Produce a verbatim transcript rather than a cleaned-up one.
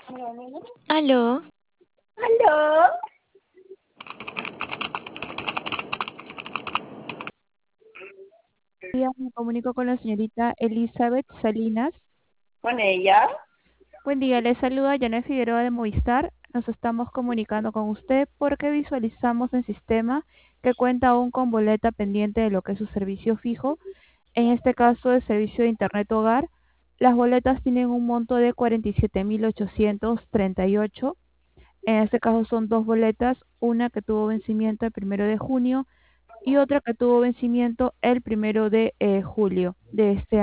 Aló, ¿Aló? Día, me comunico con la señorita Elizabeth Salinas. ¿Con ella? Buen día, le saluda Janet Figueroa de Movistar. Nos estamos comunicando con usted porque visualizamos en sistema que cuenta aún con boleta pendiente de lo que es su servicio fijo, en este caso el servicio de Internet Hogar. Las boletas tienen un monto de cuarenta y siete mil ochocientos treinta y ocho. En este caso son dos boletas, una que tuvo vencimiento el primero de junio y otra que tuvo vencimiento el primero de eh, julio de este año.